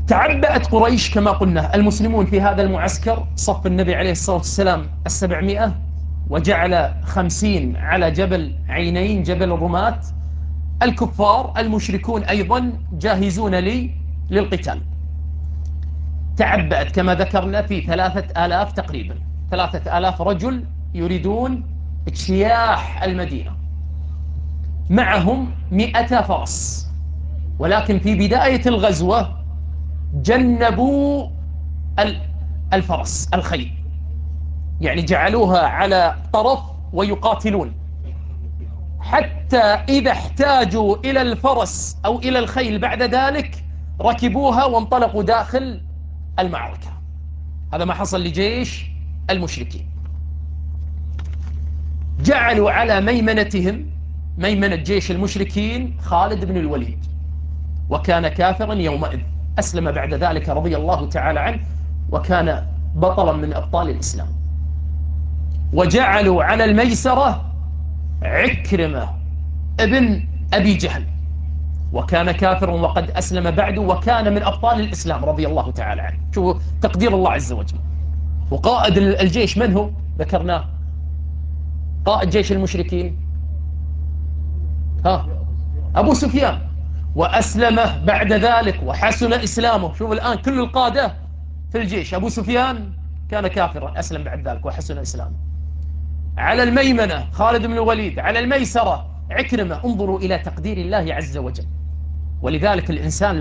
تعبأت قريش كما قلنا. المسلمون في هذا المعسكر صف النبي عليه الصلاة والسلام 700، وجعل 50 على جبل عينين جبل الرماة. الكفار المشركون أيضا جاهزون للقتال. تعبأت كما ذكرنا في 3000 تقريبا، 3000 رجل يريدون اجتياح المدينة، معهم 100 فرس. ولكن في بداية الغزوة جنبوا الفرس الخيل، يعني جعلوها على طرف ويقاتلون، حتى إذا احتاجوا إلى الفرس أو إلى الخيل بعد ذلك ركبوها وانطلقوا داخل المعركة. هذا ما حصل لجيش المشركين. جعلوا على ميمنتهم، ميمنة جيش المشركين، خالد بن الوليد، وكان كافرا يومئذ، أسلم بعد ذلك رضي الله تعالى عنه، وكان بطلا من أبطال الإسلام. وجعلوا على الميسرة عكرمة ابن أبي جهل، وكان كافرا وقد أسلم بعده، وكان من أبطال الإسلام رضي الله تعالى عنه. شوفوا تقدير الله عز وجل. وقائد الجيش من هو؟ ذكرناه، قائد جيش المشركين، ها، أبو سفيان، وأسلم بعد ذلك وحسن إسلامه. شوف الآن كل القادة في الجيش، أبو سفيان كان كافرا، أسلم بعد ذلك وحسن إسلامه. على الميمنة خالد بن الوليد، على الميسرة عكرمة. انظروا إلى تقدير الله عز وجل. ولذلك الإنسان